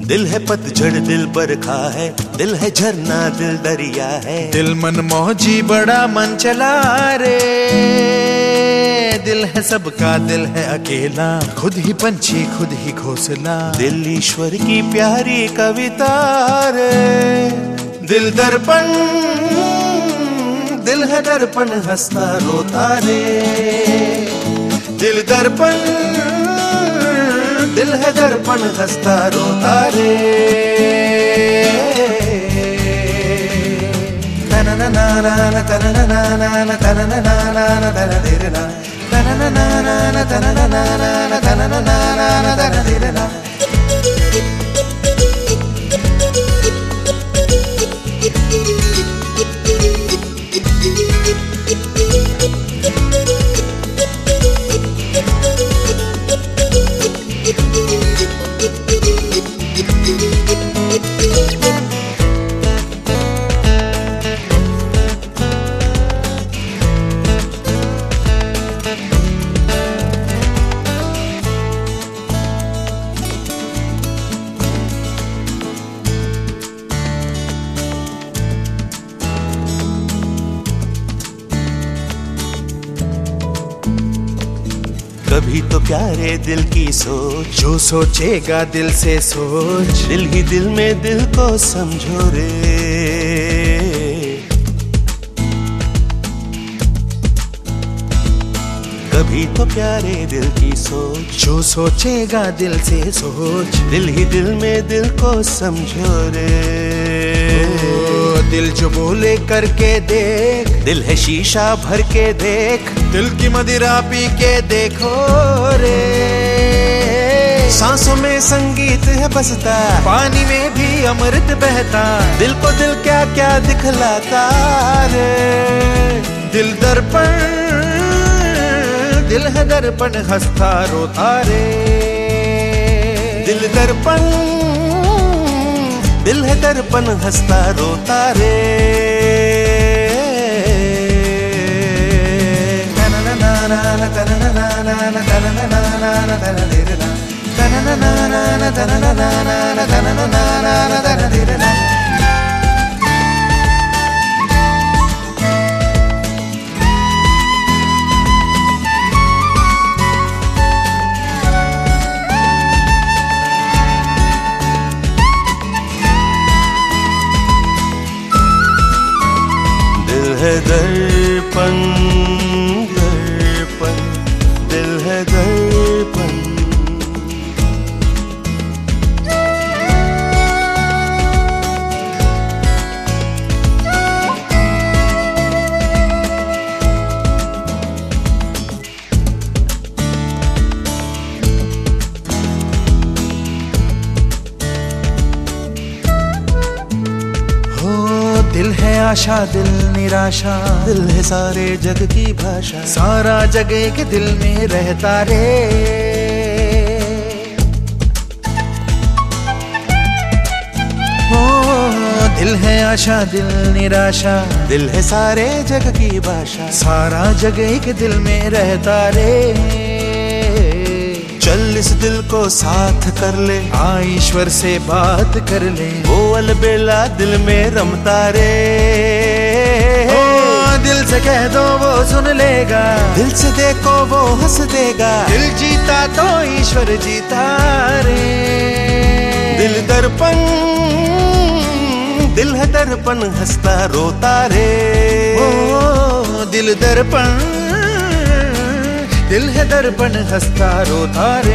दिल है पतझड़ दिल बरखा है, दिल है झरना दिल दरिया है। दिल मन मौजी बड़ा मन चला रे, दिल है सबका दिल है अकेला, खुद ही पंछी खुद ही घोंसला। दिल ईश्वर की प्यारी कविता रे। दिल दर्पण दिल है दर्पण हंसता रोता रे। दिल दर्पण दिल है दर्पण हंसता रोता रे। तना ना ना ना ना तना ना ना ना तना ना ना ना तना तेरे ना तना ना ना ना तना ना ना तना ना ना तना तेरे ना। कभी तो प्यारे दिल की सोच, जो सोचेगा दिल से सोच, दिल ही दिल में दिल को समझो रे। कभी तो प्यारे दिल की सोच, जो सोचेगा दिल से सोच, दिल ही दिल में दिल को समझो रे। दिल जो बोले करके देख, दिल है शीशा भर के देख, दिल की मदिरा पी के देखो रे। सांसों में संगीत है बसता, पानी में भी अमृत बहता, दिल को दिल क्या क्या दिखलाता रे। दिल दर्पण दिल है दर्पण हंसता रोता रे। दिल दर्पण दिल है दर्पण हंसता रोता रे। तना ना ना ना तना ना ना ना तना ना ना तना तेरे ना तना ना ना तना ना ना तना ना तना तेरे ना। है दर्पण दर्पण दिल है दर्पण। दिल है आशा दिल निराशा, दिल है सारे जग की भाषा, सारा जग एक दिल में रहता रे। ओ दिल है आशा दिल निराशा, दिल है सारे जग की भाषा, सारा जग एक दिल में रहता रे। चल इस दिल को साथ कर ले, आ ईश्वर से बात कर ले, वो अलबेला दिल में रमता रे। दिल से कह दो वो सुन लेगा, दिल से देखो वो हंस देगा, दिल जीता तो ईश्वर जीता रे। दिल दर्पण दिल है दर्पण हंसता रोता रे। ओ दिल दर्पण दिल है दर्पण हंसता रोता रे।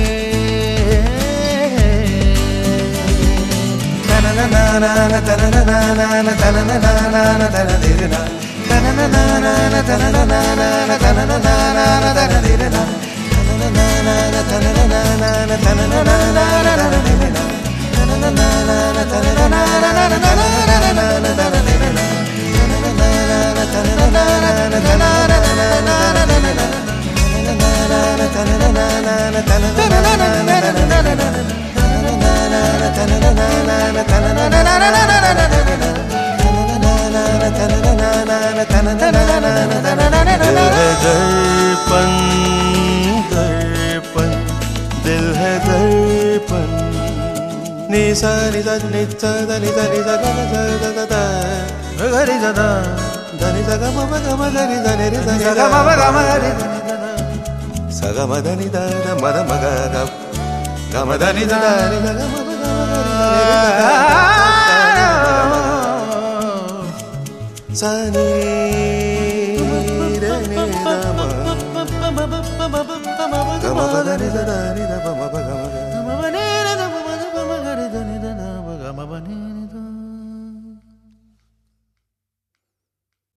तना ना ना ना तना ना ना तना ना ना तना तेरे ना तना ना ना तना ना ना तना ना ना तना तेरे ना तना ना ना तना ना ना तना ना ना तेरे ना तना ना ना तना ना ना तना तेरे ना तना ना तना दर्पण दर्पण दिल है दर्पण। sa ni da ni sa da ni da ni da ga da da da da ga ni da da da ni da ga ma ga ni da ni da ni ga ma ga ni sa ga ma da ni da da ma da ma ga ma da ni da ni da ga ma ga sa ni re ni da ma ga ma da ni da ni da ma ga ma